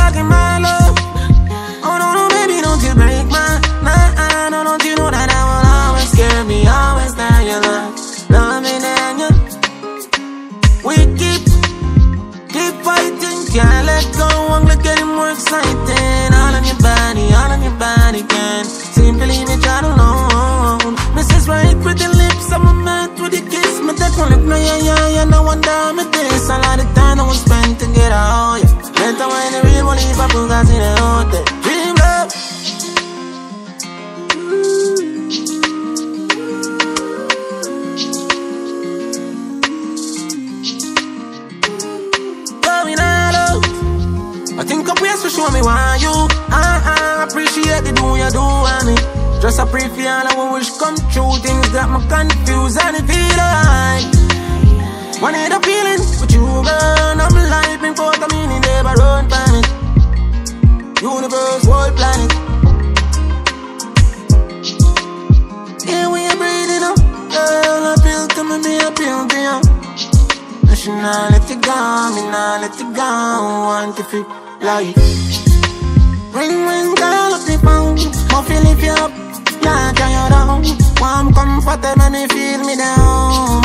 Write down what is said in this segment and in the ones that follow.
talking my love. Oh no, no, baby, don't you break my mind. No, don't you know that I will always care, me always there, your love, loving and you. We keep fighting, can't let go, I'm getting more exciting. All on your body, can simply me try to know. Mrs. Right with the lips, I'm a man with the kiss. Me take one look, no, yeah, no wonder me this. A lot of time I was spent to get out, yeah. Better when the real one leave, I put guys in the hotel. Dream love. Going all out. I think up ways to show me why you appreciate the do you do on me. Just a pray for all I wish come true. Things got me confused and it feel like one need a feeling with you, girl. I'm life in for the meaning, never run planet. Universe, world planet. Yeah, we are breathing up, girl. Appeal to me, be appeal to you. I should not let you go, me not let you go. Want to feel like ring, girl, up the phone. More feel if you up, not try you down. Warm comfortable, make me feel me down.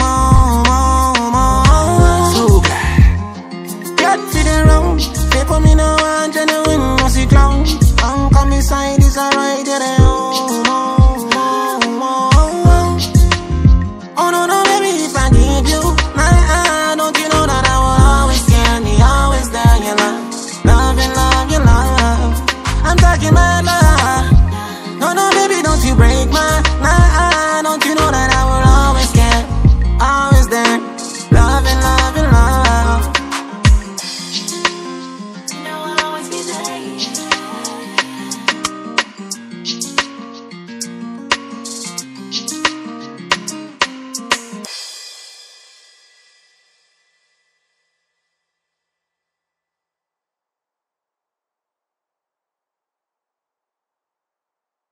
So glad get to the round. People me no want genuine, no see clown. Come inside is alright, yeah,